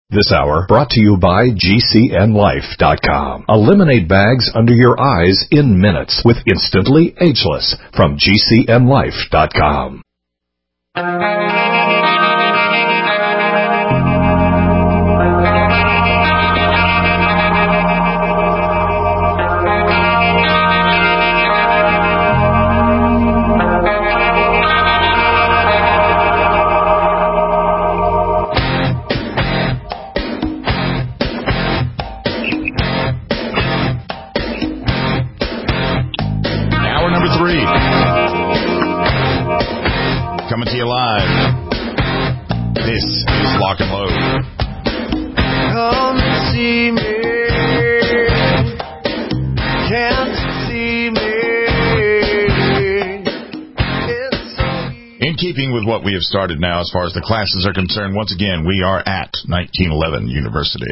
This hour brought to you by GCNLife.com. Eliminate bags under your eyes in minutes with Instantly Ageless from GCNLife.com. Coming to you live. This is Lock and Load. Come and see me. Can't see me. In keeping with what we have started now as far as the classes are concerned, once again, we are at 1911 University.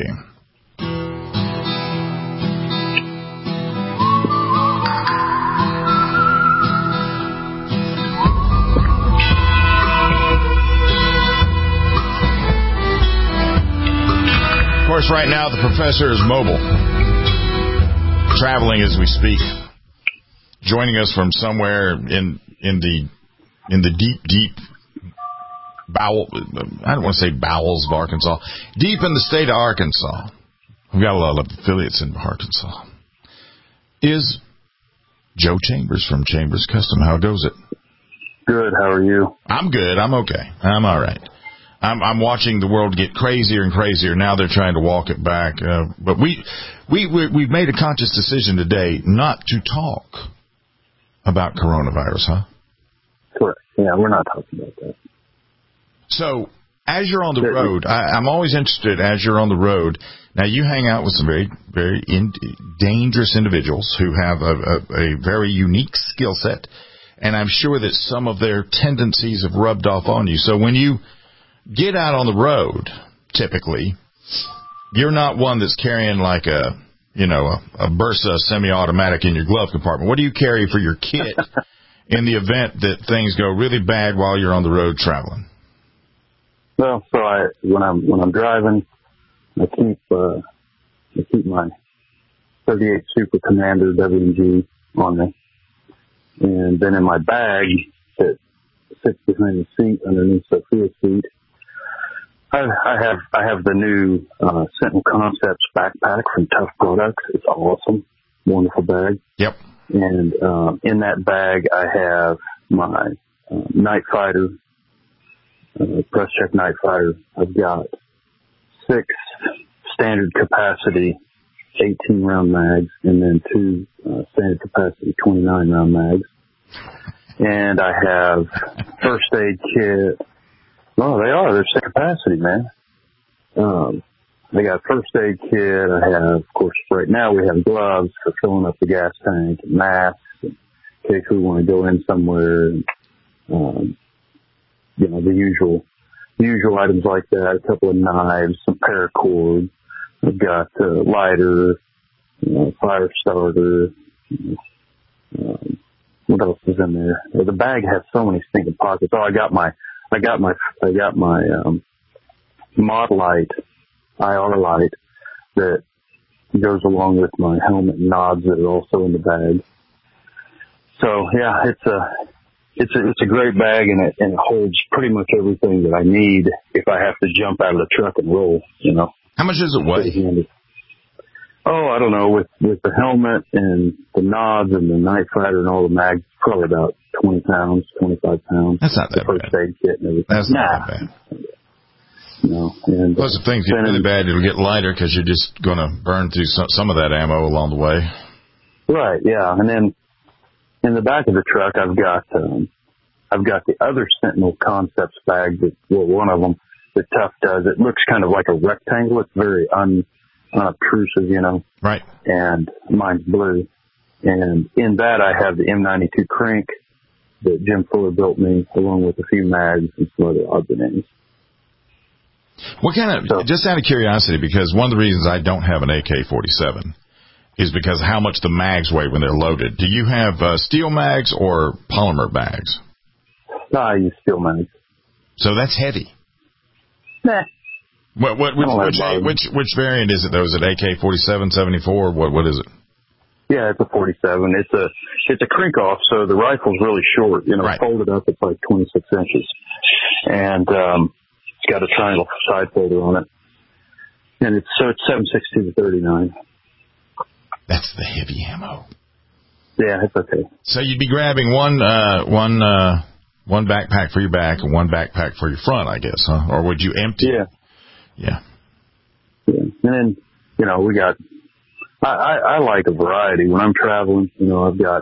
Of course, right now the professor is mobile, traveling as we speak, joining us from somewhere in the deep bowel. I don't want to say bowels of Arkansas, deep in the state of Arkansas. We've got a lot of affiliates in Arkansas. Is Joe Chambers from Chambers Custom? How goes it? Good. How are you? I'm good. I'm okay. I'm all right. I'm watching the world get crazier and crazier. Now they're trying to walk it back. But we've made a conscious decision today not to talk about coronavirus, huh? Correct. Yeah, we're not talking about that. So, as you're on the road, I'm always interested, as you're on the road, now you hang out with some very, very dangerous individuals who have a very unique skill set, and I'm sure that some of their tendencies have rubbed off on you. So when you get out on the road, typically, you're not one that's carrying like a Bursa semi-automatic in your glove compartment. What do you carry for your kit in the event that things go really bad while you're on the road traveling? Well, so when I'm driving, I keep my 38 Super Commander W&G on me, and then in my bag that sits behind the seat underneath Sophia's seat, I have the new Sentinel Concepts backpack from Tough Products. It's awesome, wonderful bag. Yep. And in that bag, I have my Night Fighter, Press Check Night Fighter. I've got 6 standard capacity 18 round mags, and then 2 standard capacity 29 round mags. And I have first aid kit. No, they're same capacity, man. They got first aid kit. I have, of course, right now we have gloves for filling up the gas tank, and masks in case we want to go in somewhere. The usual items like that. A couple of knives, some paracord. I've got lighter, fire starter. What else is in there? The bag has so many stinking pockets. Oh, I got my mod light, IR light that goes along with my helmet and nods that are also in the bag. So yeah, it's a great bag, and it holds pretty much everything that I need if I have to jump out of the truck and roll. How much does it weigh? Oh, I don't know. With the helmet and the nods and the Night Fighter and all the mags, probably about 20 pounds, 25 pounds. That's not that bad. First aid kit and everything. That's not that bad. No. And plus, if things get really bad, it'll get lighter because you're just going to burn through some of that ammo along the way. Right. Yeah. And then in the back of the truck, I've got the other Sentinel Concepts bag one of them that Tough does. It looks kind of like a rectangle. It's very unobtrusive, Right. And mine's blue. And in that, I have the M92 crank that Jim Fuller built me, along with a few mags and some other odds and ends. What kind of, just out of curiosity, because one of the reasons I don't have an AK-47 is because how much the mags weigh when they're loaded. Do you have steel mags or polymer bags? No, I use steel mags. So that's heavy. Nah. Which variant is it though? Is it AK-47, 74? What is it? Yeah, it's a 47. It's a crink off, so the rifle's really short. Right. Folded up, it's like 26 inches, and it's got a triangle side folder on it, and it's 7.62 to 39. That's the heavy ammo. Yeah, it's okay. So you'd be grabbing one backpack for your back and one backpack for your front, I guess, huh? Or would you empty? Yeah. And then, we got, I like a variety. When I'm traveling, I've got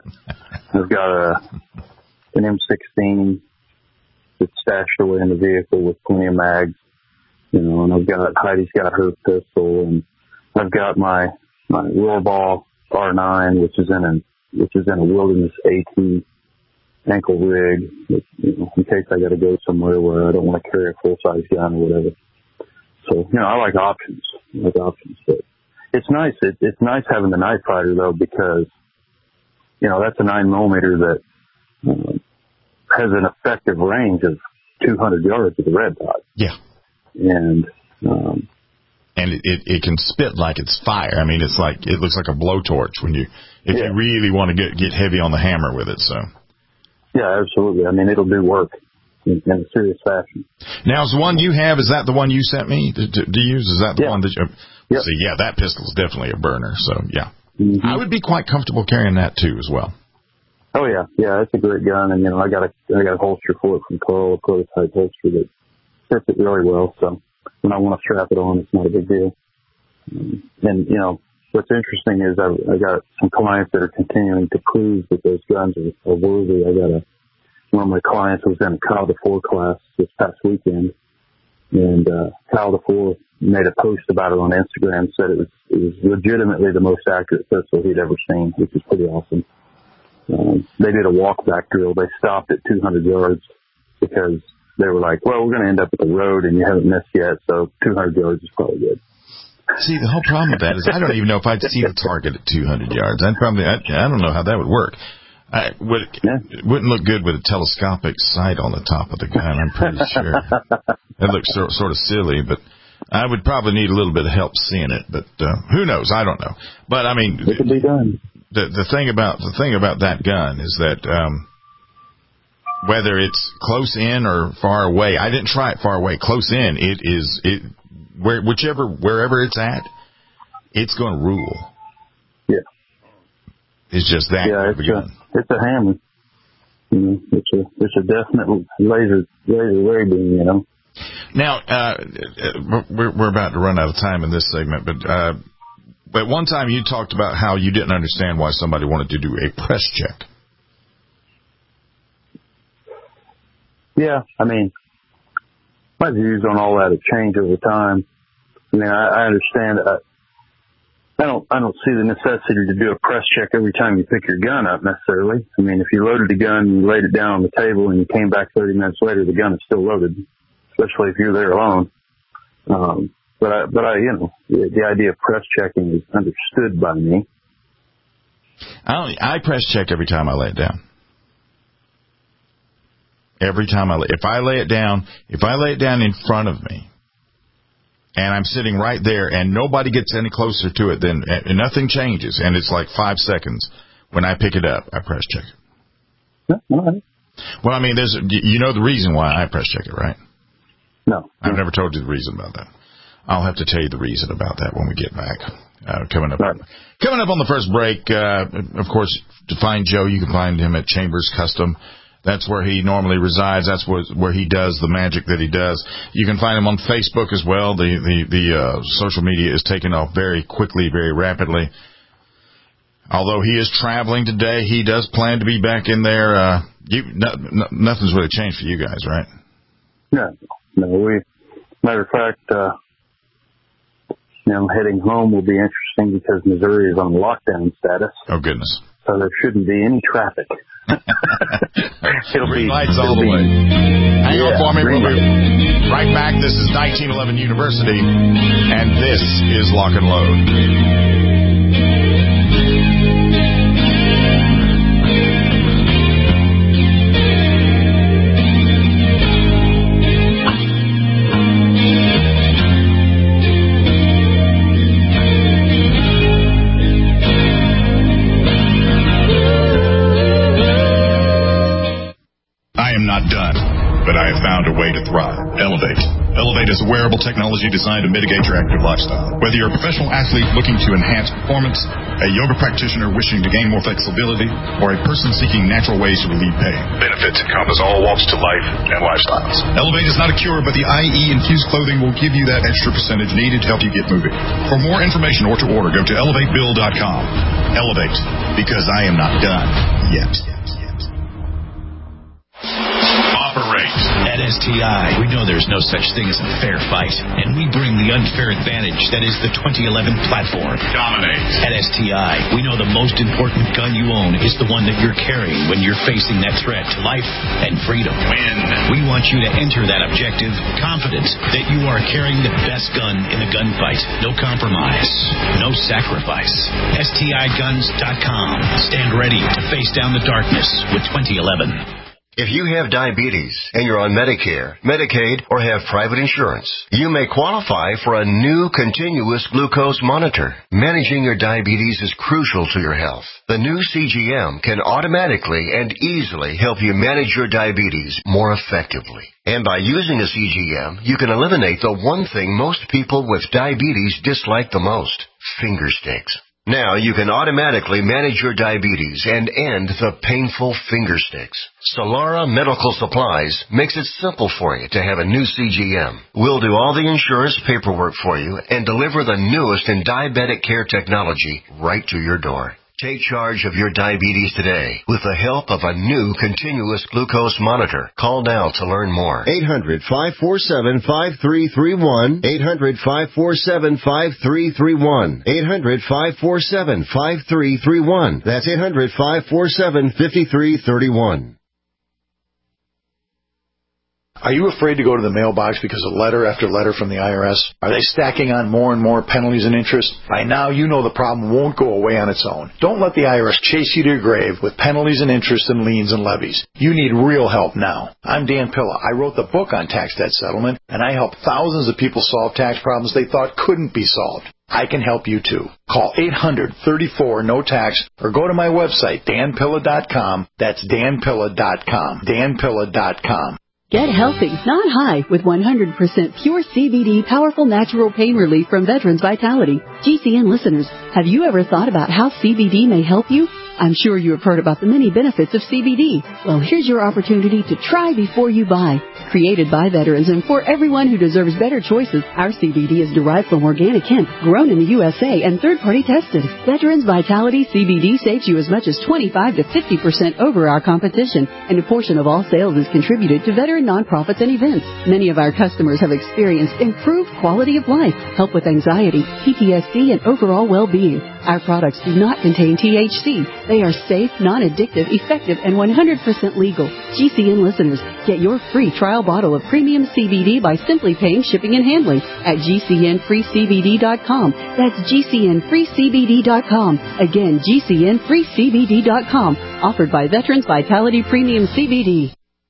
an M16 that's stashed away in the vehicle with plenty of mags, and Heidi's got her pistol, and I've got my Rohrbach R9, which is in a Wilderness AT ankle rig, in case I got to go somewhere where I don't want to carry a full-size gun or whatever. So, I like options. But it's nice. It's nice having the Night Fighter, though, because, that's a 9mm that has an effective range of 200 yards with a red dot. Yeah. And it can spit like it's fire. I mean, it looks like a blowtorch if you really want to get heavy on the hammer with it. So. Yeah, absolutely. I mean, it'll do work in a serious fashion. Now, is the one you have, is that the one you sent me to use? Is that the one that you... Yep. See, yeah, that pistol is definitely a burner. So, yeah. Mm-hmm. I would be quite comfortable carrying that, too, as well. Oh, yeah. Yeah, it's a great gun. And, I got a holster for it from Carl, a prototype holster that fits it really well. So when I want to strap it on, it's not a big deal. And, what's interesting is I got some clients that are continuing to prove that those guns are worthy. I got one of my clients was in a Kyle DeFore class this past weekend, and Kyle DeFore made a post about it on Instagram, said it was legitimately the most accurate pistol he'd ever seen, which is pretty awesome. They did a walk back drill. They stopped at 200 yards because they were like, well, we're going to end up at the road and you haven't missed yet, so 200 yards is probably good. See, the whole problem with that is I don't even know if I'd see the target at 200 yards. I don't know how that would work. It wouldn't look good with a telescopic sight on the top of the gun, I'm pretty sure. That looks sort of silly, but I would probably need a little bit of help seeing it. But who knows? I don't know. But, I mean, it can be done. The thing about that gun is that whether it's close in or far away, I didn't try it far away. Close in, wherever it's at, it's going to rule. Yeah. It's just that. Yeah, it's a hammer. It's a definite laser ray beam, Now, we're about to run out of time in this segment, but one time you talked about how you didn't understand why somebody wanted to do a press check. Yeah, I mean, my views on all that have changed over time. I mean, I understand. I don't see the necessity to do a press check every time you pick your gun up necessarily. I mean, if you loaded the gun, you laid it down on the table, and you came back 30 minutes later, the gun is still loaded, especially if you're there alone. But the idea of press checking is understood by me. I press check every time I lay it down. Every time if I lay it down in front of me, and I'm sitting right there, and nobody gets any closer to it, then and nothing changes, and it's like 5 seconds. When I pick it up, I press check it. Yeah, all right. Well, I mean, the reason why I press check it, right? No. I've never told you the reason about that. I'll have to tell you the reason about that when we get back. Coming up on the first break, of course, to find Joe, you can find him at Chambers Custom. That's where he normally resides. That's where he does the magic that he does. You can find him on Facebook as well. The social media is taking off very quickly, very rapidly. Although he is traveling today, he does plan to be back in there. Nothing's really changed for you guys, right? No. Matter of fact, heading home will be interesting because Missouri is on lockdown status. Oh, goodness. So there shouldn't be any traffic. Green lights all the way. Hang on for me. We'll be right back. This is 1911 University, and this is Lock and Load. to thrive. Elevate. Elevate is a wearable technology designed to mitigate your active lifestyle. Whether you're a professional athlete looking to enhance performance, a yoga practitioner wishing to gain more flexibility, or a person seeking natural ways to relieve pain, benefits encompass all walks to life and lifestyles. Elevate is not a cure, but the IE-infused clothing will give you that extra percentage needed to help you get moving. For more information or to order, go to elevatebill.com. Elevate, because I am not done yet. Operate. At STI, we know there's no such thing as a fair fight, and we bring the unfair advantage that is the 2011 platform. Dominate. At STI, we know the most important gun you own is the one that you're carrying when you're facing that threat to life and freedom. Win. We want you to enter that objective confident that you are carrying the best gun in the gunfight. No compromise. No sacrifice. STIguns.com. Stand ready to face down the darkness with 2011. If you have diabetes and you're on Medicare, Medicaid, or have private insurance, you may qualify for a new continuous glucose monitor. Managing your diabetes is crucial to your health. The new CGM can automatically and easily help you manage your diabetes more effectively. And by using a CGM, you can eliminate the one thing most people with diabetes dislike the most: finger sticks. Now you can automatically manage your diabetes and end the painful finger sticks. Solara Medical Supplies makes it simple for you to have a new CGM. We'll do all the insurance paperwork for you and deliver the newest in diabetic care technology right to your door. Take charge of your diabetes today with the help of a new continuous glucose monitor. Call now to learn more. 800-547-5331. 800-547-5331. 800-547-5331. That's 800-547-5331. Are you afraid to go to the mailbox because of letter after letter from the IRS? Are they stacking on more and more penalties and interest? By now, you know the problem won't go away on its own. Don't let the IRS chase you to your grave with penalties and interest and liens and levies. You need real help now. I'm Dan Pilla. I wrote the book on tax debt settlement, and I help thousands of people solve tax problems they thought couldn't be solved. I can help you too. Call 800-34-NO-TAX or go to my website, danpilla.com. That's danpilla.com. danpilla.com. Get healthy, not high, with 100% pure CBD powerful natural pain relief from Veterans Vitality. GCN listeners, have you ever thought about how CBD may help you? I'm sure you have heard about the many benefits of CBD. Well, here's your opportunity to try before you buy. Created by veterans and for everyone who deserves better choices, our CBD is derived from organic hemp, grown in the USA, and third-party tested. Veterans Vitality CBD saves you as much as 25 to 50% over our competition, and a portion of all sales is contributed to veteran nonprofits and events. Many of our customers have experienced improved quality of life, help with anxiety, PTSD, and overall well-being. Our products do not contain THC. They are safe, non-addictive, effective, and 100% legal. GCN listeners, get your free trial bottle of premium CBD by simply paying shipping and handling at GCNFreeCBD.com. That's GCNFreeCBD.com. Again, GCNFreeCBD.com. Offered by Veterans Vitality Premium CBD.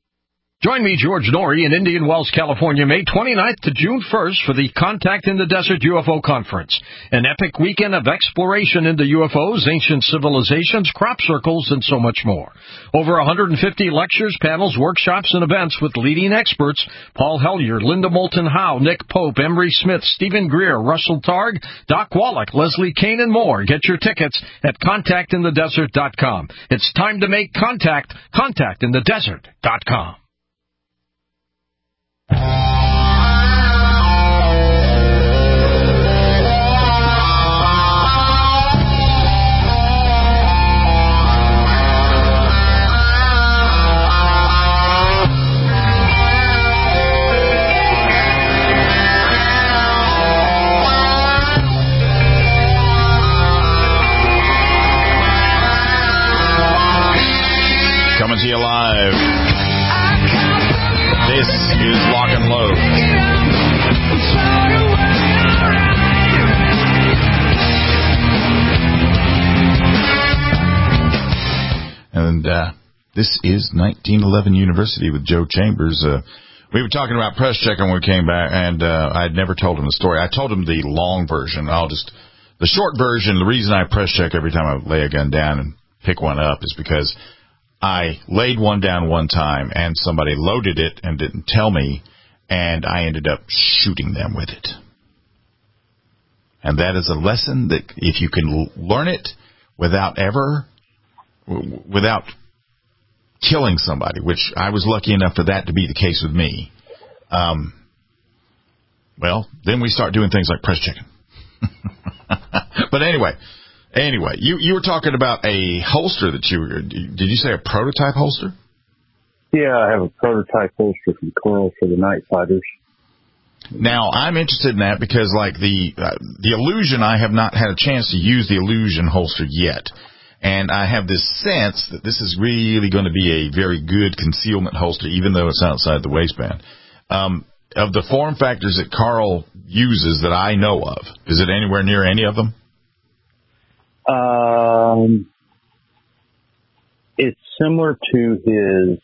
Join me, George Norrie, in Indian Wells, California, May 29th to June 1st for the Contact in the Desert UFO Conference, an epic weekend of exploration into UFOs, ancient civilizations, crop circles, and so much more. Over 150 lectures, panels, workshops, and events with leading experts: Paul Hellyer, Linda Moulton Howe, Nick Pope, Emery Smith, Stephen Greer, Russell Targ, Doc Wallach, Leslie Kane, and more. Get your tickets at contactinthedesert.com. It's time to make contact. Contactinthedesert.com. Coming to you live. This is Lock and Load. And this is 1911 University with Joe Chambers. We were talking about press check when we came back, and I'd never told him the story. I told him the long version. The short version, the reason I press check every time I lay a gun down and pick one up is because I laid one down one time, and somebody loaded it and didn't tell me, and I ended up shooting them with it. And that is a lesson that if you can learn it without killing somebody, which I was lucky enough for that to be the case with me, well, then we start doing things like press checking. But anyway, you were talking about a holster that did you say a prototype holster? Yeah, I have a prototype holster from Carl for the Night Fighters. Now, I'm interested in that because, like, the Illusion, I have not had a chance to use the Illusion holster yet. And I have this sense that this is really going to be a very good concealment holster, even though it's outside the waistband. Of the form factors that Carl uses that I know of, is it anywhere near any of them? It's similar to his,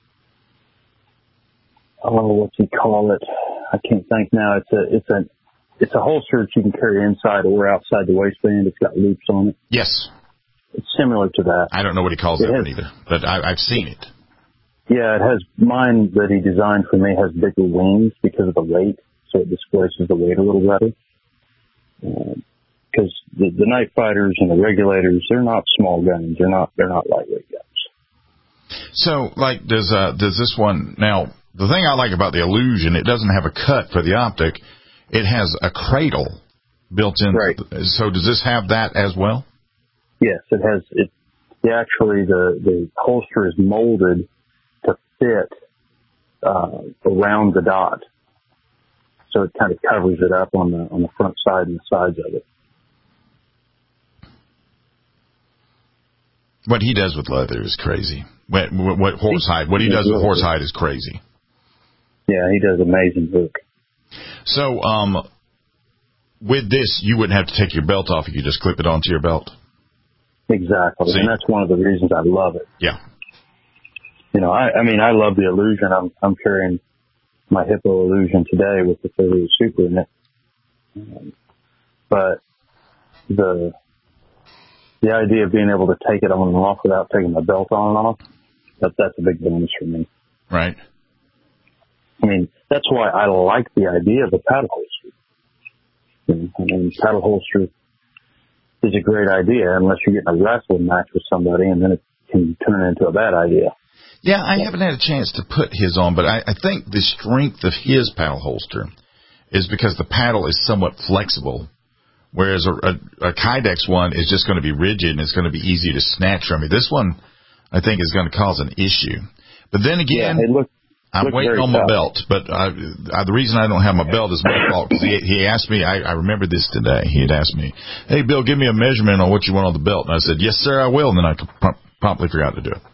what's he call it? I can't think now. It's a holster that you can carry inside or outside the waistband. It's got loops on it. Yes. It's similar to that. I don't know what he calls that one either, but I've seen it. Yeah, it has, mine that he designed for me has bigger wings because of the weight, so it displaces the weight a little better. Because the Night Fighters and the Regulators, they're not small guns. They're not lightweight guns. So, like, does this one, now, the thing I like about the Illusion, it doesn't have a cut for the optic. It has a cradle built in. Right. So does this have that as well? Yes, it has. Actually, the holster is molded to fit around the dot, so it kind of covers it up on the front side and the sides of it. What he does with leather is crazy. What horsehide? What he does with horsehide is crazy. Yeah, he does amazing work. So, with this, you wouldn't have to take your belt off. You could just clip it onto your belt. Exactly, and that's one of the reasons I love it. Yeah. You know, I mean, I love the Illusion. I'm carrying my Hippo Illusion today with the 38 Super in it. But the idea of being able to take it on and off without taking my belt on and off, that's a big bonus for me. Right. I mean, that's why I like the idea of a paddle holster. I mean, paddle holster is a great idea unless you're getting a wrestling match with somebody, and then it can turn into a bad idea. Yeah, I haven't had a chance to put his on, but I think the strength of his paddle holster is because the paddle is somewhat flexible, whereas a Kydex one is just going to be rigid and it's going to be easy to snatch from you. This one, I think, is going to cause an issue. But then again, I'm waiting on my belt. But the reason I don't have my belt is my fault, because he asked me, I remember this today, he had asked me, hey, Bill, give me a measurement on what you want on the belt. And I said, yes, sir, I will. And then I promptly forgot to do it.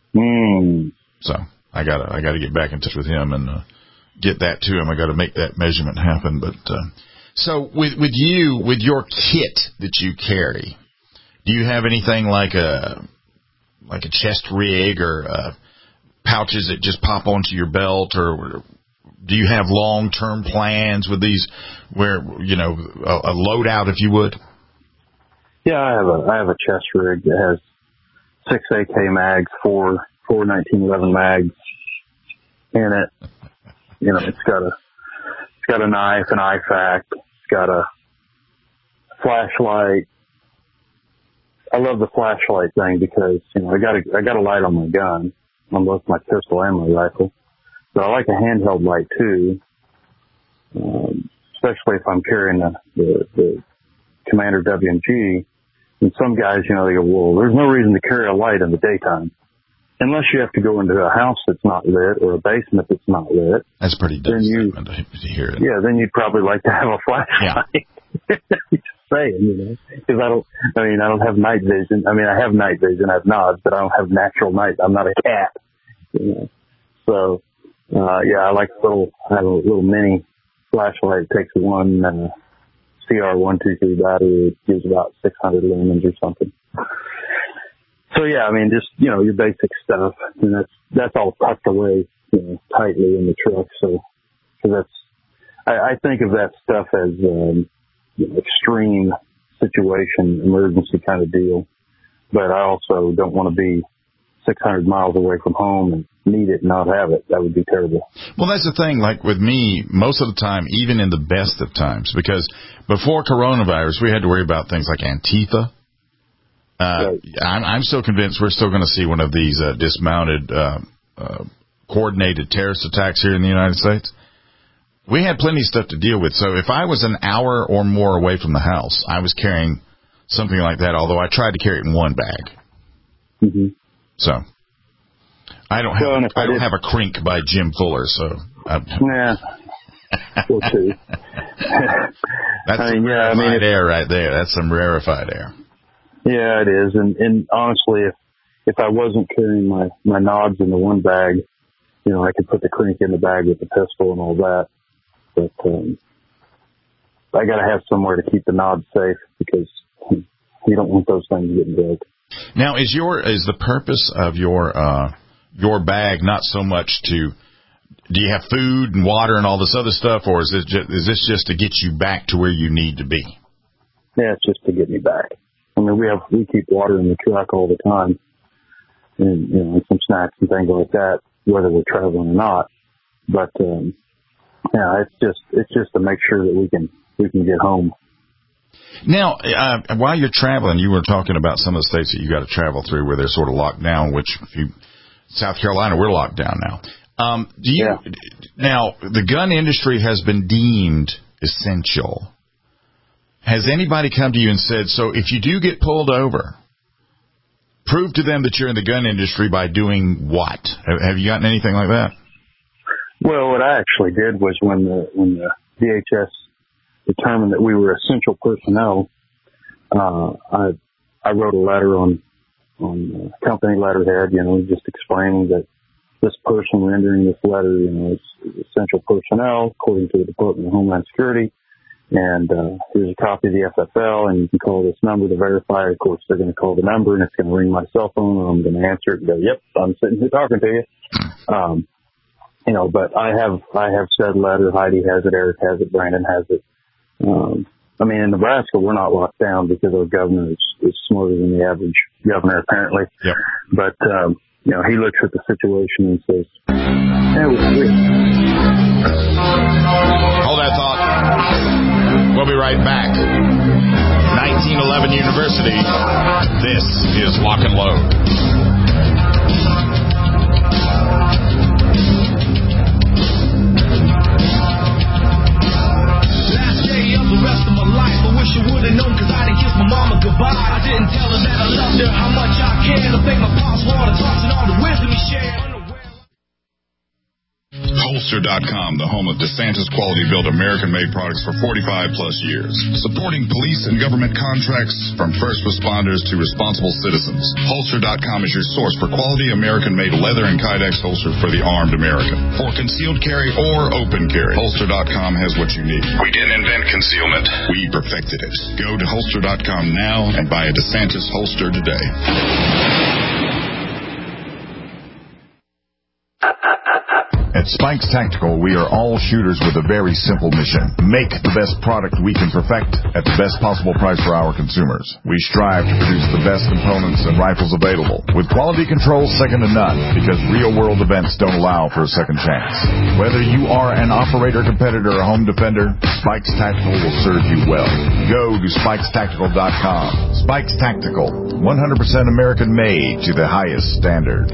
So I gotta get back in touch with him and get that to him. I got to make that measurement happen. But so with your kit that you carry, do you have anything like a chest rig or pouches that just pop onto your belt, or do you have long-term plans with these, where, you know, a loadout, if you would? Yeah, I have a chest rig that has 6 AK mags, four 1911 mags in it. You know, it's got a knife, an IFAK, it's got a flashlight. I love the flashlight thing because, you know, I got a light on my gun, on both my pistol and my rifle. But I like a handheld light too, especially if I'm carrying the Commander WMG. And some guys, you know, they go, well, there's no reason to carry a light in the daytime. Unless you have to go into a house that's not lit or a basement that's not lit. That's pretty dumb statement to hear it. Yeah, then you'd probably like to have a flashlight. Yeah. Just saying, you know, because I don't have night vision. I mean, I have night vision, I have nods, but I don't have natural night. I'm not a cat, you know. So, yeah, I have a little mini flashlight. It takes one CR123 battery. It gives about 600 lumens or something. So yeah, I mean, just, you know, your basic stuff, and that's all tucked away, you know, tightly in the truck. So I think of that stuff as you know, extreme situation, emergency kind of deal. But I also don't want to be 600 miles away from home and need it and not have it. That would be terrible. Well, that's the thing. Like with me, most of the time, even in the best of times, because before coronavirus, we had to worry about things like Antifa. Right. I'm so convinced we're still going to see one of these dismounted, coordinated terrorist attacks here in the United States. We had plenty of stuff to deal with. So if I was an hour or more away from the house, I was carrying something like that, although I tried to carry it in one bag. Mm-hmm. So I don't have a crink by Jim Fuller, so we'll see. That's some rarefied air right there. That's some rarefied air. Yeah, it is. And honestly, if I wasn't carrying my nods in the one bag, you know, I could put the crink in the bag with the pistol and all that. But I got to have somewhere to keep the nods safe because you don't want those things getting broke. Now, is the purpose of your bag not so much do you have food and water and all this other stuff, or is this just to get you back to where you need to be? Yeah, it's just to get me back. I mean, we keep water in the truck all the time, and you know, some snacks and things like that, whether we're traveling or not. But yeah, it's just to make sure that we can get home. Now, while you're traveling, you were talking about some of the states that you got to travel through where they're sort of locked down, which South Carolina, we're locked down now. Now, the gun industry has been deemed essential. Has anybody come to you and said, so if you do get pulled over, prove to them that you're in the gun industry by doing what? Have you gotten anything like that? Well, what I actually did was when the DHS determined that we were essential personnel, I wrote a letter on company letterhead, you know, just explaining that this person rendering this letter, you know, is essential personnel according to the Department of Homeland Security. And here's a copy of the FFL, and you can call this number to verify. Of course, they're going to call the number, and it's going to ring my cell phone, and I'm going to answer it and go, "Yep, I'm sitting here talking to you." You know, but I have said letter. Heidi has it. Eric has it. Brandon has it. I mean, in Nebraska, we're not locked down because our governor is smarter than the average governor, apparently. Yep. But you know, he looks at the situation and says, "Hey, we're Hold that thought. We'll be right back. 1911 University. This is Lock and Load. Last day of the rest of my life, I wish I would have known because I didn't kiss my mama goodbye. I didn't tell her that I loved her, how much I cared. I thank my pops for all the talks and all the wisdom he shared. Holster.com, the home of DeSantis Quality Built American-made products for 45 plus years. Supporting police and government contracts from first responders to responsible citizens. Holster.com is your source for quality American-made leather and Kydex holster for the armed American. For concealed carry or open carry, Holster.com has what you need. We didn't invent concealment. We perfected it. Go to Holster.com now and buy a DeSantis holster today. At Spikes Tactical, we are all shooters with a very simple mission. Make the best product we can perfect at the best possible price for our consumers. We strive to produce the best components and rifles available, with quality control second to none, because real-world events don't allow for a second chance. Whether you are an operator, competitor, or home defender, Spikes Tactical will serve you well. Go to SpikesTactical.com. Spikes Tactical, 100% American-made to the highest standard.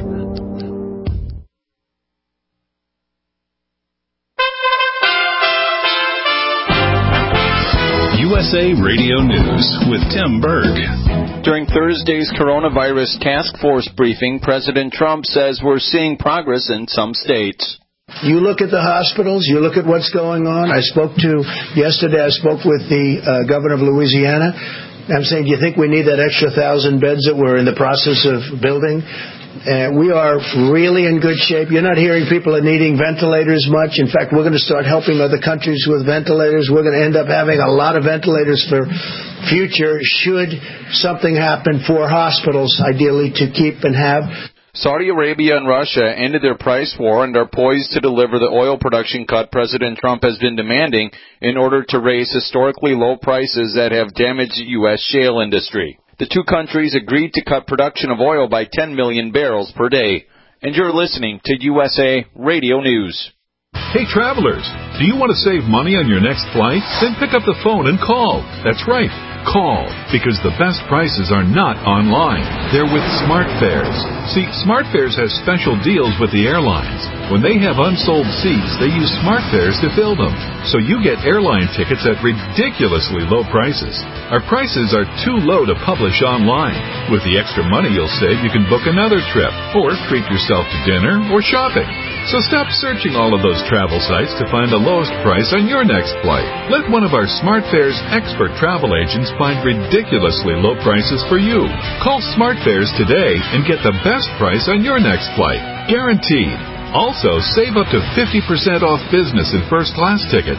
USA Radio News with Tim Berg. During Thursday's coronavirus task force briefing, President Trump says we're seeing progress in some states. You look at the hospitals, you look at what's going on. Yesterday I spoke with the governor of Louisiana. I'm saying, do you think we need that extra 1,000 beds that we're in the process of building? We are really in good shape. You're not hearing people are needing ventilators much. In fact, we're going to start helping other countries with ventilators. We're going to end up having a lot of ventilators for future should something happen for hospitals, ideally to keep and have. Saudi Arabia and Russia ended their price war and are poised to deliver the oil production cut President Trump has been demanding in order to raise historically low prices that have damaged the U.S. shale industry. The two countries agreed to cut production of oil by 10 million barrels per day. And you're listening to USA Radio News. Hey, travelers, do you want to save money on your next flight? Then pick up the phone and call. That's right. Call, because the best prices are not online. They're with SmartFares. See, SmartFares has special deals with the airlines. When they have unsold seats, they use SmartFares to fill them. So you get airline tickets at ridiculously low prices. Our prices are too low to publish online. With the extra money you'll save, you can book another trip, or treat yourself to dinner or shopping. So stop searching all of those travel sites to find the lowest price on your next flight. Let one of our SmartFares expert travel agents find ridiculously low prices for you. Call SmartFares today and get the best price on your next flight. Guaranteed. Also, save up to 50% off business and first-class tickets.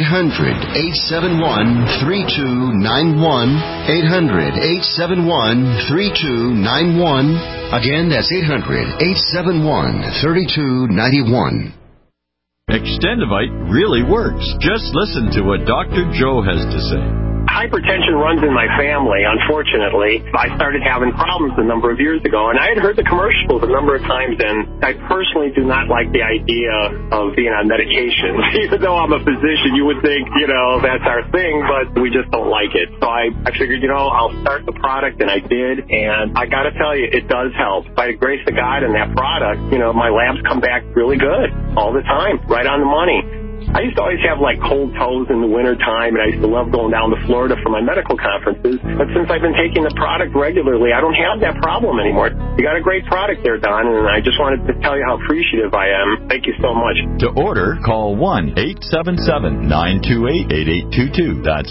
800-871-3291. 800-871-3291. Again, that's 800-871-3291. Extendivite really works. Just listen to what Dr. Joe has to say. Hypertension runs in my family, unfortunately. I started having problems a number of years ago, and I had heard the commercials a number of times, and I personally do not like the idea of being on medication. Even though I'm a physician, you would think, that's our thing, but we just don't like it. So I figured, I'll start the product, and I did, and I got to tell you, it does help. By the grace of God and that product, my labs come back really good all the time, right on the money. I used to always have cold toes in the winter time, and I used to love going down to Florida for my medical conferences. But since I've been taking the product regularly, I don't have that problem anymore. You got a great product there, Don, and I just wanted to tell you how appreciative I am. Thank you so much. To order, call 1-877-928-8822. That's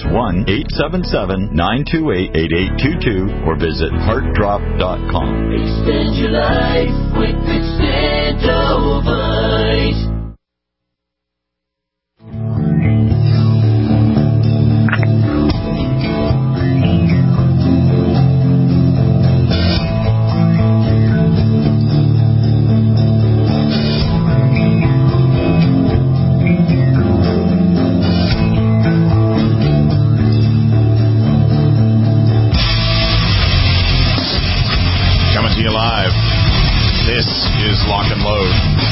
1-877-928-8822, or visit heartdrop.com. Extend your life with Extendovite. Lock and Load.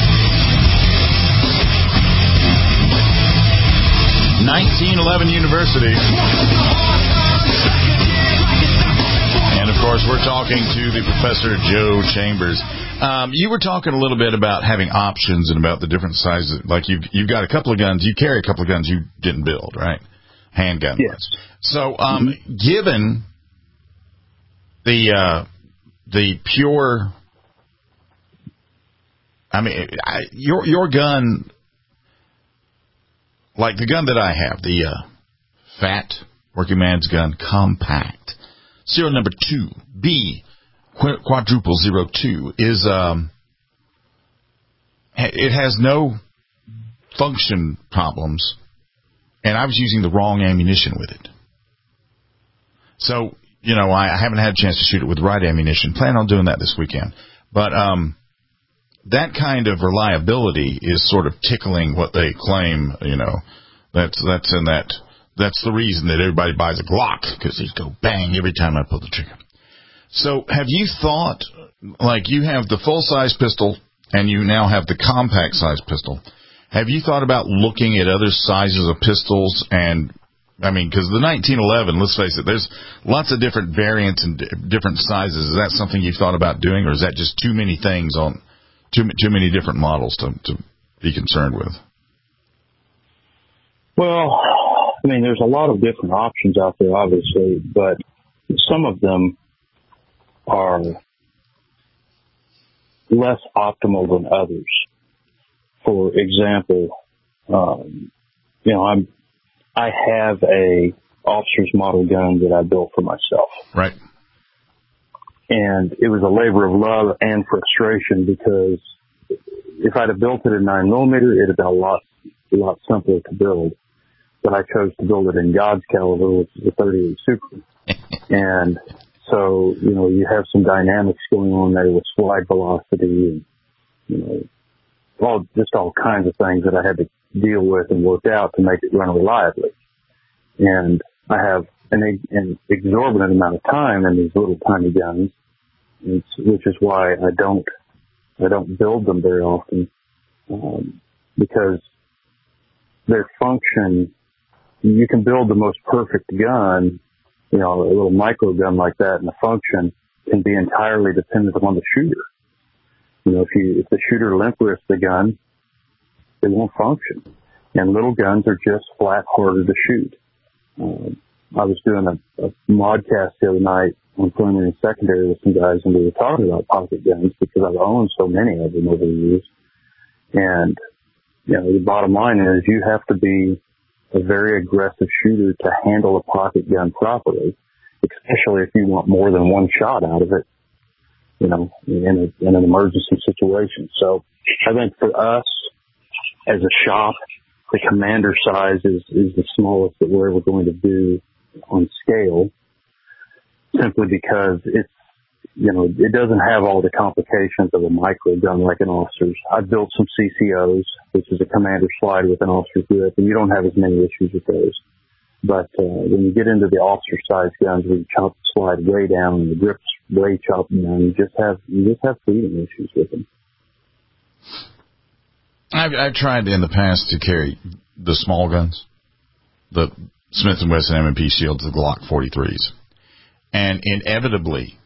1911 University. And, of course, we're talking to the Professor Joe Chambers. You were talking a little bit about having options and about the different sizes. Like you've got a couple of guns. You carry a couple of guns you didn't build, right? Handgun. Yes. So, given the pure... your gun, like the gun that I have, the Fat Working Man's Gun Compact, serial number 2B quadruple 02 is it has no function problems, and I was using the wrong ammunition with it. So I haven't had a chance to shoot it with the right ammunition. Plan on doing that this weekend, but that kind of reliability is sort of tickling what they claim, that's the reason that everybody buys a Glock, because these go bang every time I pull the trigger. So have you thought, you have the full-size pistol and you now have the compact-size pistol. Have you thought about looking at other sizes of pistols? And, because the 1911, let's face it, there's lots of different variants and different sizes. Is that something you've thought about doing, or is that just too many things on... Too many different models to be concerned with? Well, there's a lot of different options out there, obviously, but some of them are less optimal than others. For example, I have a officer's model gun that I built for myself. Right. And it was a labor of love and frustration, because if I'd have built it in 9mm, it'd have been a lot simpler to build. But I chose to build it in God's caliber, which is a 38 Super. And so, you have some dynamics going on there with slide velocity and, all kinds of things that I had to deal with and work out to make it run reliably. And I have an exorbitant amount of time in these little tiny guns, which is why I don't build them very often, because their function, you can build the most perfect gun, a little micro gun like that, and the function can be entirely dependent upon the shooter. If the shooter limp wrists the gun, it won't function. And little guns are just flat harder to shoot. I was doing a modcast the other night on primary and secondary with some guys, and we were talking about pocket guns because I've owned so many of them over the years. And, the bottom line is you have to be a very aggressive shooter to handle a pocket gun properly, especially if you want more than one shot out of it, in an emergency situation. So I think for us as a shop, the commander size is the smallest that we're ever going to do on scale, simply because it's, it doesn't have all the complications of a micro gun like an officer's. I've built some CCOs, which is a commander slide with an officer's grip, and you don't have as many issues with those. But when you get into the officer size guns where you chop the slide way down and the grip's way chopped down, you just have freedom issues with them. I've tried in the past to carry the small guns, the Smith & Wesson M&P Shields, the Glock 43s, and inevitably,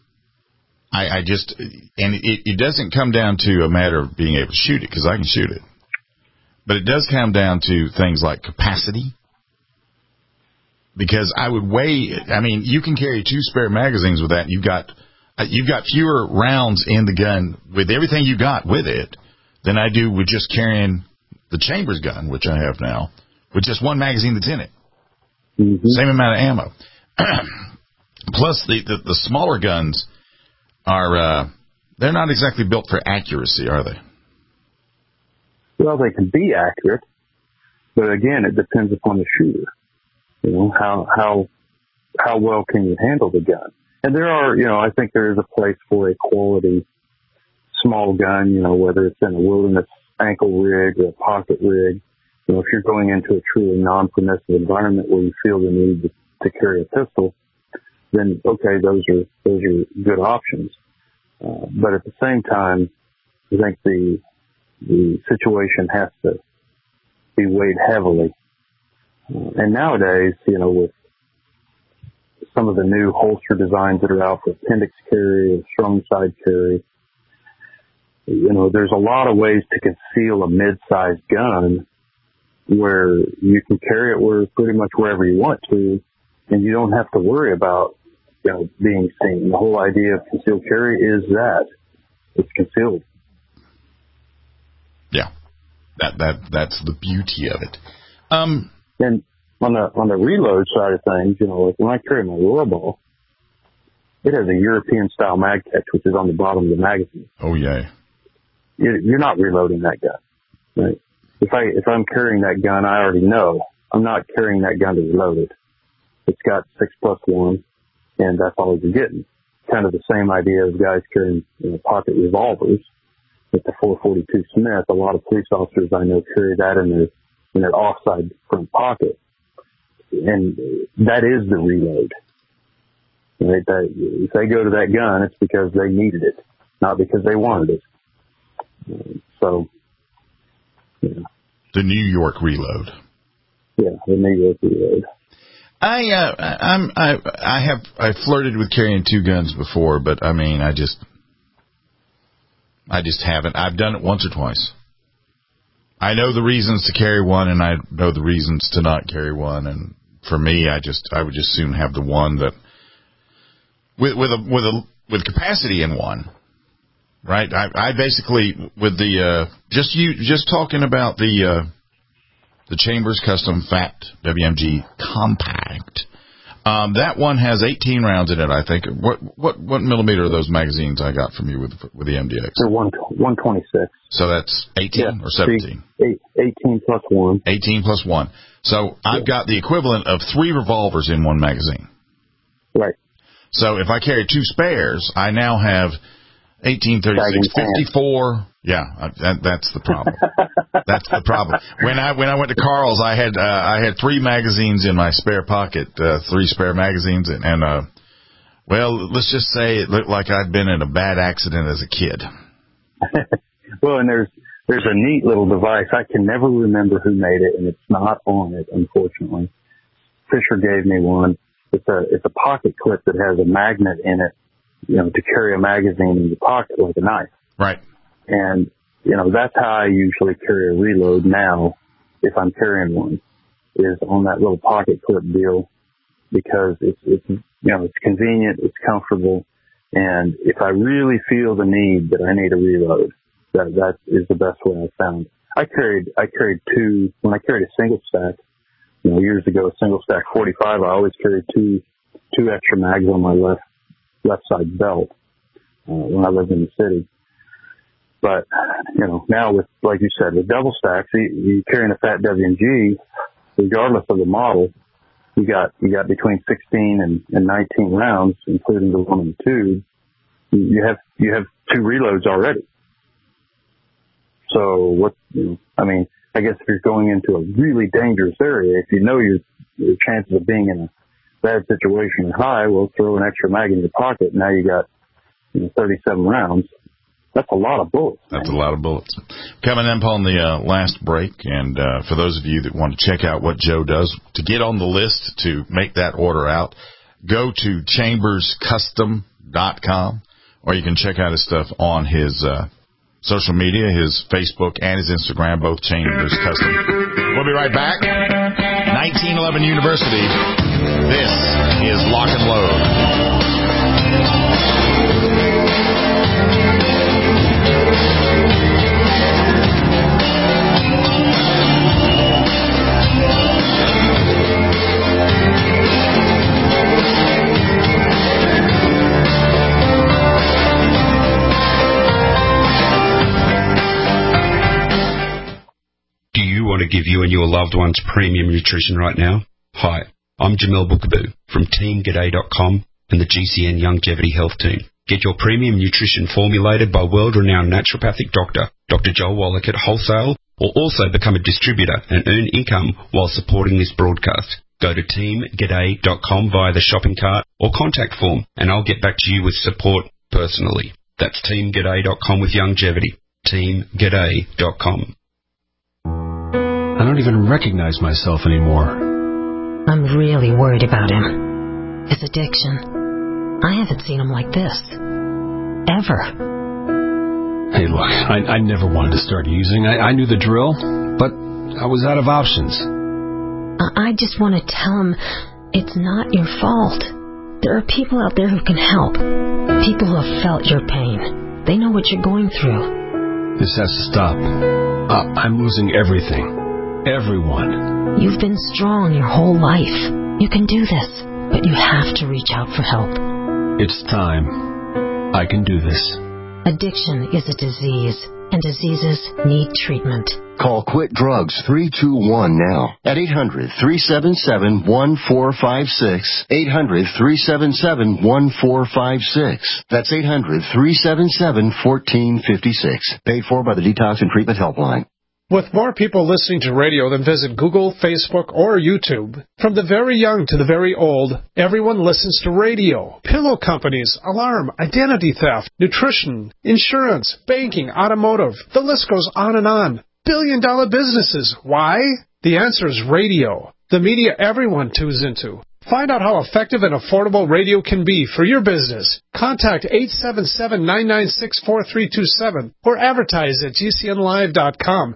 it doesn't come down to a matter of being able to shoot it, because I can shoot it, but it does come down to things like capacity. Because I would weigh, you can carry 2 spare magazines with that, and you've got fewer rounds in the gun with everything you got with it than I do with just carrying the Chambers gun, which I have now, with just one magazine that's in it. Mm-hmm. Same amount of ammo. Plus, the smaller guns are, they're not exactly built for accuracy, are they? Well, they can be accurate, but again, it depends upon the shooter. How well can you handle the gun? And there are, I think there is a place for a quality small gun, whether it's in a wilderness ankle rig or a pocket rig. If you're going into a truly non-permissive environment where you feel the need to carry a pistol, then okay, those are good options. But at the same time, I think the situation has to be weighed heavily. And nowadays, with some of the new holster designs that are out for appendix carry or strong side carry, there's a lot of ways to conceal a mid-sized gun where you can carry it pretty much wherever you want to, and you don't have to worry about, being seen. The whole idea of concealed carry is that it's concealed. Yeah, that's the beauty of it. And on the reload side of things, like when I carry my Royal, it has a European style mag catch, which is on the bottom of the magazine. Oh yeah. You're not reloading that gun, right? If I'm carrying that gun, I already know I'm not carrying that gun to reload it. It's got 6+1, and that's all you're getting. Kind of the same idea as guys carrying pocket revolvers with the 442 Smith. A lot of police officers I know carry that in their offside front pocket. And that is the reload. Right? If they go to that gun, it's because they needed it, not because they wanted it. So, the New York reload. Yeah, the New York reload. I flirted with carrying 2 guns before, but I just haven't. I've done it once or twice. I know the reasons to carry one, and I know the reasons to not carry one. And for me, I would just soon have the one that with capacity in one, right? I basically with the just talking about the Chambers Custom Fat WMG Compact. That one has 18 rounds in it, I think. What millimeter are those magazines I got from you with the MDX? They're 126. So that's 18 or 17? 18 plus 1. 18 plus 1. So I've got the equivalent of 3 revolvers in one magazine. Right. So if I carry 2 spares, I now have 18, 36, 54 Yeah, that's the problem. That's the problem. When I went to Carl's, I had 3 magazines in my spare pocket, 3 spare magazines, and well, let's just say it looked like I'd been in a bad accident as a kid. Well, and there's a neat little device. I can never remember who made it, and it's not on it, unfortunately. Fisher gave me one. It's a pocket clip that has a magnet in it, to carry a magazine in your pocket like a knife. Right. And, that's how I usually carry a reload now, if I'm carrying one, is on that little pocket clip deal, because it's convenient, it's comfortable, and if I really feel the need that I need a reload, that is the best way I found. I carried 2, when I carried a single stack, years ago, a single stack 45, I always carried two extra mags on my left side belt, when I lived in the city. But, now with, like you said, with double stacks, you carrying a fat W&G, regardless of the model, you got between 16 and 19 rounds, including the one in the tube. You have 2 reloads already. So I guess if you're going into a really dangerous area, if you know your chances of being in a bad situation are high, well, throw an extra mag in your pocket. Now you got 37 rounds. That's a lot of bullets. That's a lot of bullets. Coming up on the last break, and for those of you that want to check out what Joe does, to get on the list to make that order out, go to chamberscustom.com, or you can check out his stuff on his social media, his Facebook and his Instagram, both Chambers Custom. We'll be right back. 1911 University. This is Lock and Load. Do you want to give you and your loved ones premium nutrition right now? Hi, I'm Jamel Bookaboo from TeamGaday.com and the GCN Longevity Health Team. Get your premium nutrition formulated by world-renowned naturopathic doctor, Dr. Joel Wallach at wholesale, or also become a distributor and earn income while supporting this broadcast. Go to TeamGaday.com via the shopping cart or contact form, and I'll get back to you with support personally. That's TeamGaday.com with longevity. TeamGaday.com. I don't even recognize myself anymore. I'm really worried about him. His addiction. I haven't seen him like this. Ever. Hey, look, I never wanted to start using. I knew the drill, but I was out of options. I just want to tell him it's not your fault. There are people out there who can help. People who have felt your pain. They know what you're going through. This has to stop. I'm losing everything. Everyone. You've been strong your whole life. You can do this, but you have to reach out for help. It's time. I can do this. Addiction is a disease, and diseases need treatment. Call Quit Drugs 321 now at 800-377-1456. 800-377-1456. That's 800-377-1456. Paid for by the Detox and Treatment Helpline. With more people listening to radio than visit Google, Facebook, or YouTube, from the very young to the very old, everyone listens to radio. Pillow companies, alarm, identity theft, nutrition, insurance, banking, automotive. The list goes on and on. Billion-dollar businesses. Why? The answer is radio. The media everyone tunes into. Find out how effective and affordable radio can be for your business. Contact 877-996-4327 or advertise at gcnlive.com.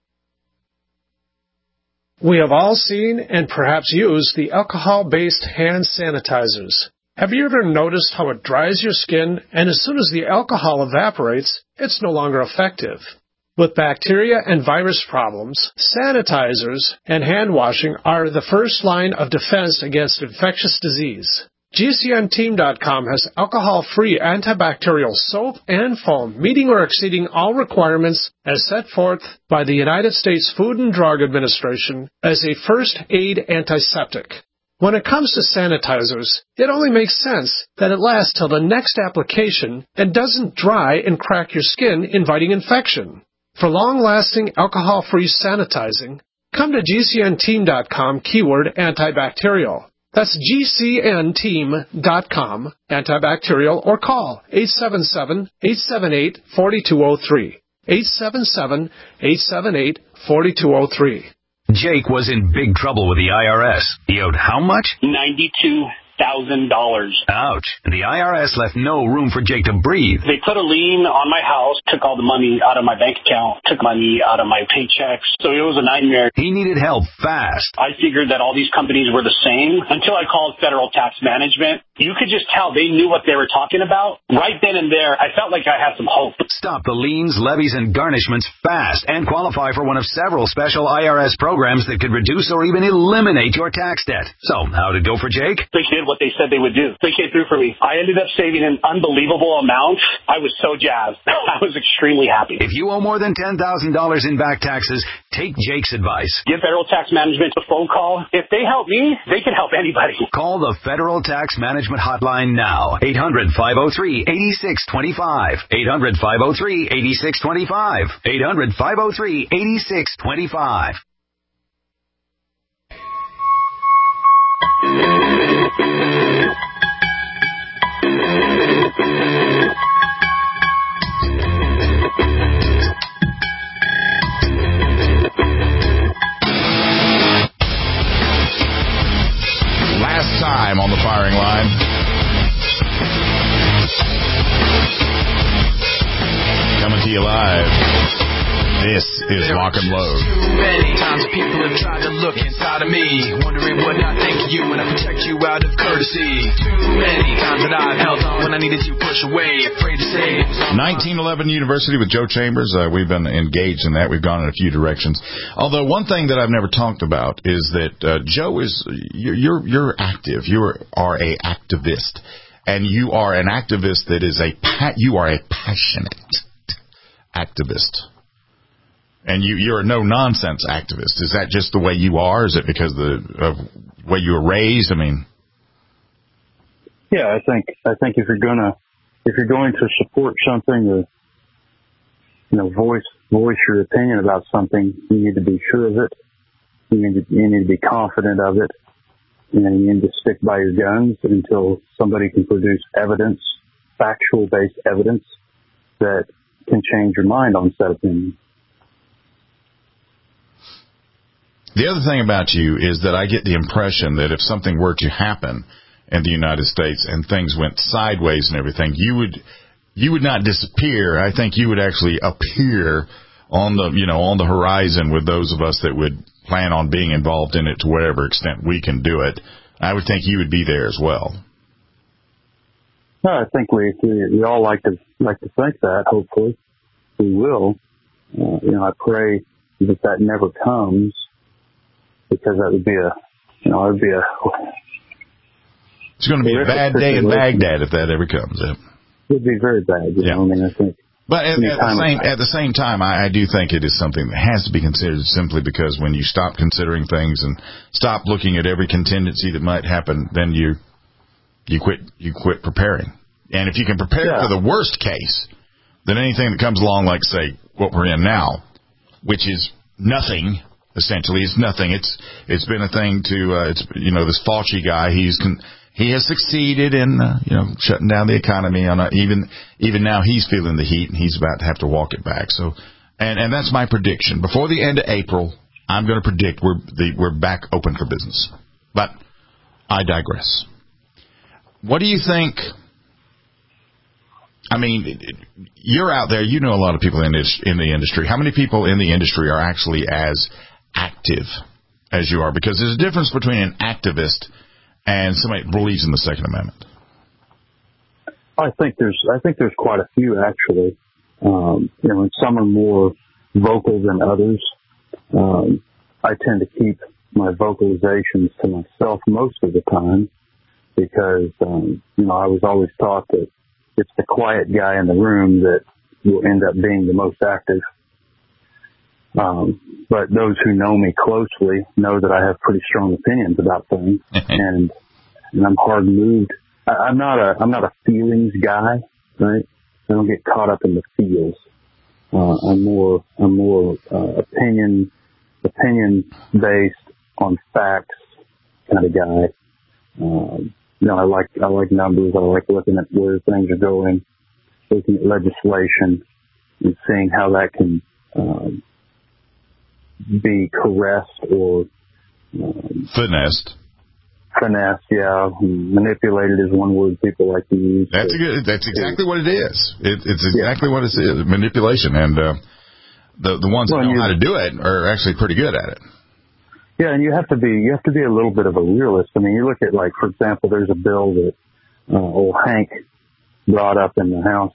We have all seen and perhaps used the alcohol-based hand sanitizers. Have you ever noticed how it dries your skin, and as soon as the alcohol evaporates, it's no longer effective? With bacteria and virus problems, sanitizers and hand washing are the first line of defense against infectious disease. GCNteam.com has alcohol-free antibacterial soap and foam, meeting or exceeding all requirements as set forth by the United States Food and Drug Administration as a first aid antiseptic. When it comes to sanitizers, it only makes sense that it lasts till the next application and doesn't dry and crack your skin, inviting infection. For long-lasting, alcohol-free sanitizing, come to GCNteam.com keyword antibacterial. That's GCNteam.com antibacterial or call 877-878-4203. 877-878-4203. Jake was in big trouble with the IRS. He owed how much? $92,000. Ouch. And the IRS left no room for Jake to breathe. They put a lien on my house, took all the money out of my bank account, took money out of my paychecks. So it was a nightmare. He needed help fast. I figured that all these companies were the same until I called Federal Tax Management. You could just tell they knew what they were talking about. Right then and there, I felt like I had some hope. Stop the liens, levies, and garnishments fast and qualify for one of several special IRS programs that could reduce or even eliminate your tax debt. So, how'd it go for Jake? They did what they said they would do. They came through for me. I ended up saving an unbelievable amount. I was so jazzed. I was extremely happy. If you owe more than $10,000 in back taxes, take Jake's advice. Give Federal Tax Management a phone call. If they help me, they can help anybody. Call the Federal Tax Management Hotline now. 800-503-8625. 800-503-8625. 800-503-8625. Last time on the firing line. Coming to you live. This is Lock and Load. Too many times people have tried to look inside of me, wondering what I think of you when I protect you out of courtesy. Too many times that I've held on when I needed to push away, afraid to say it was on 1911 University with Joe Chambers. We've been engaged in that. We've gone in a few directions. Although one thing that I've never talked about is that Joe is you're active. You are a activist, and you are an activist that is you are a passionate activist. And you're a no-nonsense activist. Is that just the way you are? Is it because of the way you were raised? I mean, yeah, I think if you're going to support something or voice your opinion about something, you need to be sure of it. You need to be confident of it. You need to stick by your guns until somebody can produce evidence, factual-based evidence that can change your mind on said opinion. The other thing about you is that I get the impression that if something were to happen in the United States and things went sideways and everything, you would not disappear. I think you would actually appear on the horizon with those of us that would plan on being involved in it to whatever extent we can do it. I would think you would be there as well. I think we all like to think that. Hopefully, we will. I pray that never comes. Because that would be it's going to be a bad day in Baghdad if that ever comes. It would be very bad. I mean, I think. But at the same time, I do think it is something that has to be considered simply because when you stop considering things and stop looking at every contingency that might happen, then you quit preparing. And if you can prepare for the worst case, then anything that comes along, like say what we're in now, which is nothing. Essentially, it's nothing. It's been a thing to this Fauci guy. He has succeeded in shutting down the economy. Even now, he's feeling the heat, and he's about to have to walk it back. So, and that's my prediction. Before the end of April, I'm going to predict we're back open for business. But I digress. What do you think? I mean, you're out there. You know a lot of people in the industry. How many people in the industry are actually as active as you are? Because there's a difference between an activist and somebody that believes in the Second Amendment. I think there's quite a few actually. And some are more vocal than others. I tend to keep my vocalizations to myself most of the time because I was always taught that it's the quiet guy in the room that will end up being the most active. But those who know me closely know that I have pretty strong opinions about things, and I'm hard moved. I'm not a feelings guy, right? I don't get caught up in the feels. I'm more opinion based on facts kind of guy. I like numbers. I like looking at where things are going, looking at legislation, and seeing how that can be caressed or finessed. Finesse, yeah. Manipulated is one word people like to use. That's exactly what it is. It's exactly what it is. Manipulation, and the ones that know how to do it are actually pretty good at it. Yeah, and you have to be a little bit of a realist. I mean, you look at, like, for example, there's a bill that old Hank brought up in the House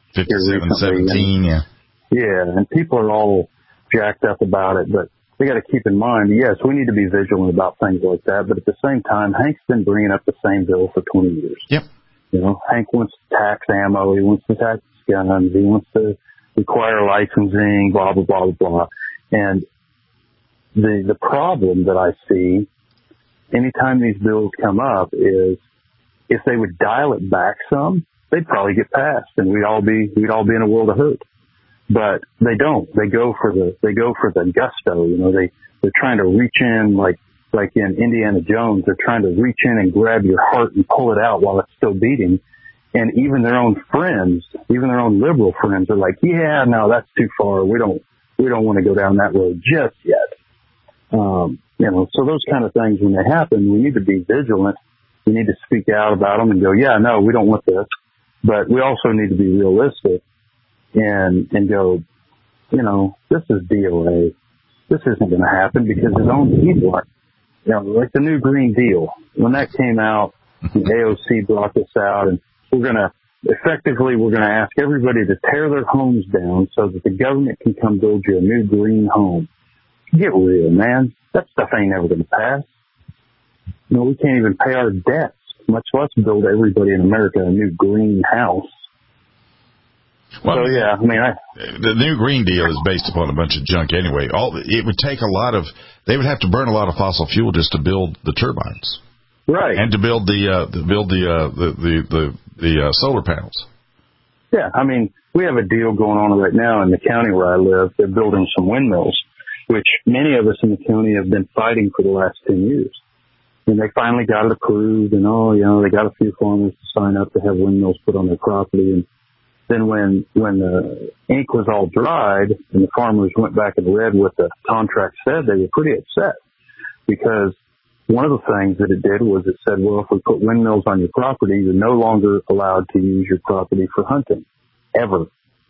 5717, yeah. Yeah, and people are all jacked up about it, but we got to keep in mind, yes, we need to be vigilant about things like that, but at the same time, Hank's been bringing up the same bill for 20 years. Yep. Hank wants to tax ammo, he wants to tax guns, he wants to require licensing, blah, blah, blah, blah, blah. And the problem that I see anytime these bills come up is if they would dial it back some, they'd probably get passed and we'd all be in a world of hurt. But they don't. They go for the gusto. They're trying to reach in like in Indiana Jones. They're trying to reach in and grab your heart and pull it out while it's still beating. And even their own friends, even their own liberal friends, are like, "Yeah, no, that's too far. We don't want to go down that road just yet." So those kind of things, when they happen, we need to be vigilant. We need to speak out about them and go, "Yeah, no, we don't want this." But we also need to be realistic. And go, this is DOA. This isn't going to happen because his own people aren't. Like the new Green Deal. When that came out, the AOC brought this out, and we're going to ask everybody to tear their homes down so that the government can come build you a new green home. Get real, man. That stuff ain't ever going to pass. We can't even pay our debts, much less build everybody in America a new green house. Well, so, yeah, the new Green Deal is based upon a bunch of junk anyway. It would take they would have to burn a lot of fossil fuel just to build the turbines, right? And to build the solar panels. Yeah, we have a deal going on right now in the county where I live. They're building some windmills, which many of us in the county have been fighting for the last 10 years. And they finally got it approved, and they got a few farmers to sign up to have windmills put on their property. And then when the ink was all dried and the farmers went back and read what the contract said, they were pretty upset because one of the things that it did was it said, well, if we put windmills on your property, you're no longer allowed to use your property for hunting, ever.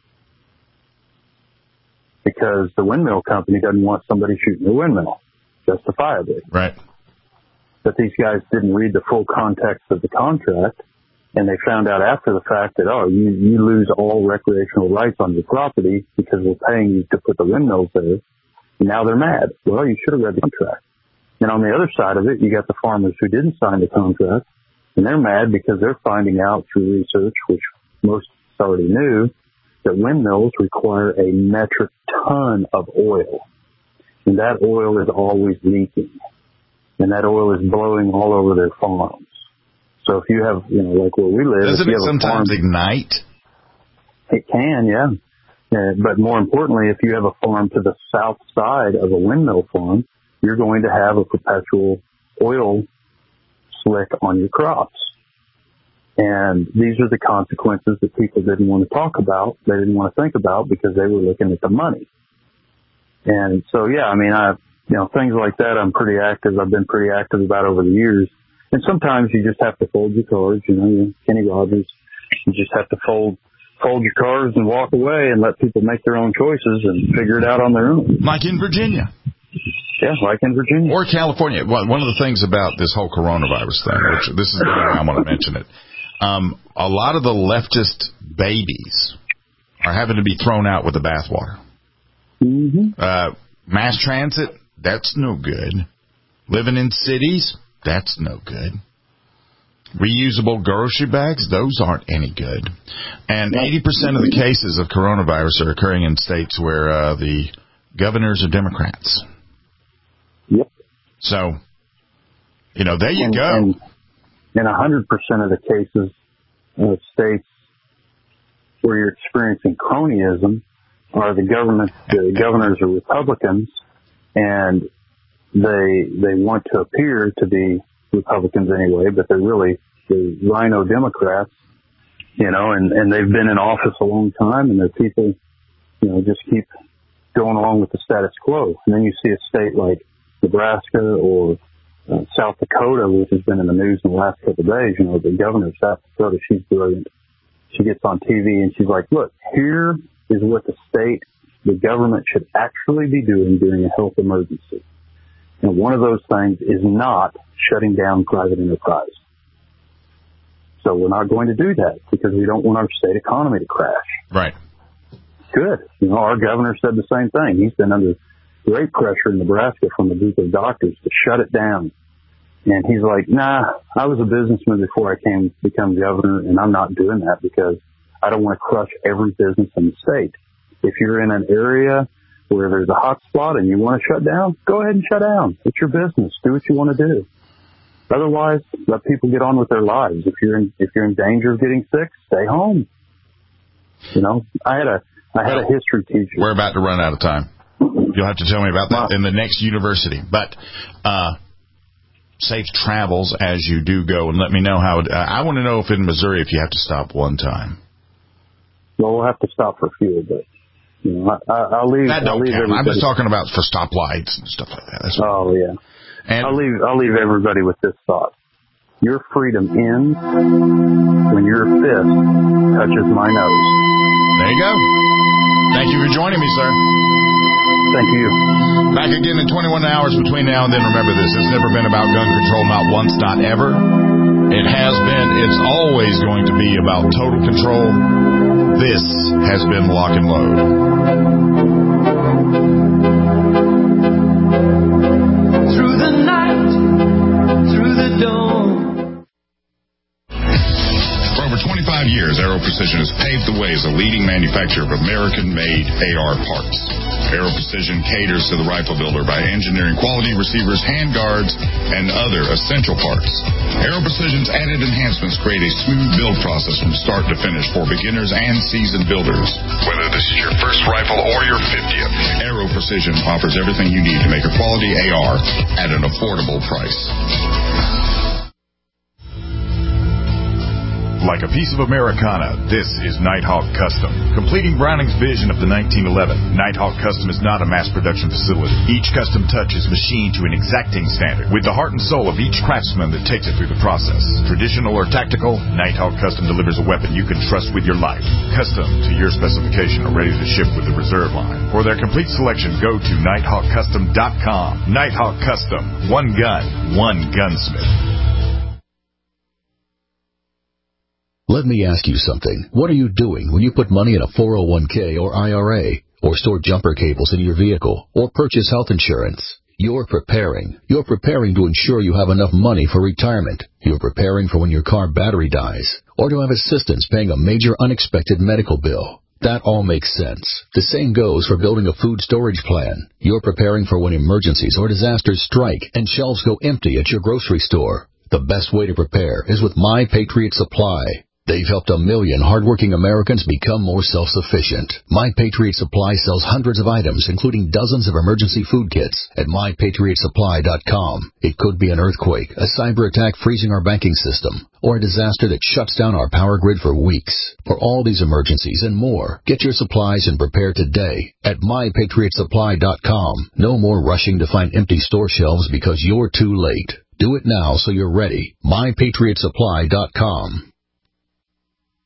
Because the windmill company doesn't want somebody shooting their windmill, justifiably. Right. But these guys didn't read the full context of the contract. And they found out after the fact that, you lose all recreational rights on your property because we're paying you to put the windmills there. And now they're mad. Well, you should have read the contract. And on the other side of it, you got the farmers who didn't sign the contract, and they're mad because they're finding out through research, which most already knew, that windmills require a metric ton of oil. And that oil is always leaking. And that oil is blowing all over their farms. So if you have, like where we live, doesn't it sometimes ignite? It can, yeah. But more importantly, if you have a farm to the south side of a windmill farm, you're going to have a perpetual oil slick on your crops. And these are the consequences that people didn't want to talk about. They didn't want to think about because they were looking at the money. And so, yeah, things like that I've been pretty active about over the years. And sometimes you just have to fold your cards, Kenny Rogers. You just have to fold your cards and walk away and let people make their own choices and figure it out on their own. Like in Virginia. Yeah, like in Virginia. Or California. One of the things about this whole coronavirus thing, which this is why I want to mention it, a lot of the leftist babies are having to be thrown out with the bathwater. Mm-hmm. Mass transit, that's no good. Living in cities, that's no good. Reusable grocery bags, those aren't any good. And 80% of the cases of coronavirus are occurring in states where the governors are Democrats. Yep. So, there you go. And in 100% of the cases, states where you're experiencing cronyism are the governors are Republicans, and they want to appear to be Republicans anyway, but they're really the rhino Democrats, and they've been in office a long time, and their people, just keep going along with the status quo. And then you see a state like Nebraska or South Dakota, which has been in the news in the last couple of days. The governor of South Dakota, she's brilliant. She gets on TV and she's like, look, here is what the government should actually be doing during a health emergency. And one of those things is not shutting down private enterprise. So we're not going to do that because we don't want our state economy to crash. Right. Good. Our governor said the same thing. He's been under great pressure in Nebraska from a group of doctors to shut it down. And he's like, nah, I was a businessman before I become governor, and I'm not doing that because I don't want to crush every business in the state. If you're in an area where there's a hot spot and you want to shut down, go ahead and shut down. It's your business. Do what you want to do. Otherwise, let people get on with their lives. If you're in danger of getting sick, stay home. I had a history teacher. We're about to run out of time. You'll have to tell me about that in the next university. But safe travels as you do go, and let me know how. I want to know if in Missouri if you have to stop one time. Well, we'll have to stop for fuel, but I'll leave. That don't count. I'm just talking about for stoplights and stuff like that. Yeah. And I'll leave everybody with this thought: your freedom ends when your fist touches my nose. There you go. Thank you for joining me, sir. Thank you. Back again in 21 hours between now and then. Remember this. It's never been about gun control, not once, not ever. It has been. It's always going to be about total control. This has been Lock and Load. Through the night, through the dawn. For over 25 years, Aero Precision has paved the way as a leading manufacturer of American-made AR parts. Aero Precision caters to the rifle builder by engineering quality receivers, handguards, and other essential parts. Aero Precision's added enhancements create a smooth build process from start to finish for beginners and seasoned builders. Whether this is your first rifle or your 50th, Aero Precision offers everything you need to make a quality AR at an affordable price. Like a piece of Americana, this is Nighthawk Custom. Completing Browning's vision of the 1911, Nighthawk Custom is not a mass production facility. Each custom touch is machined to an exacting standard, with the heart and soul of each craftsman that takes it through the process. Traditional or tactical, Nighthawk Custom delivers a weapon you can trust with your life. Custom to your specification or ready to ship with the reserve line. For their complete selection, go to NighthawkCustom.com. Nighthawk Custom. One gun, one gunsmith. Let me ask you something. What are you doing when you put money in a 401k or IRA, or store jumper cables in your vehicle, or purchase health insurance? You're preparing. You're preparing to ensure you have enough money for retirement. You're preparing for when your car battery dies, or to have assistance paying a major unexpected medical bill. That all makes sense. The same goes for building a food storage plan. You're preparing for when emergencies or disasters strike and shelves go empty at your grocery store. The best way to prepare is with My Patriot Supply. They've helped 1 million hardworking Americans become more self-sufficient. My Patriot Supply sells hundreds of items, including dozens of emergency food kits at MyPatriotSupply.com. It could be an earthquake, a cyber attack freezing our banking system, or a disaster that shuts down our power grid for weeks. For all these emergencies and more, get your supplies and prepare today at MyPatriotSupply.com. No more rushing to find empty store shelves because you're too late. Do it now so you're ready. MyPatriotSupply.com.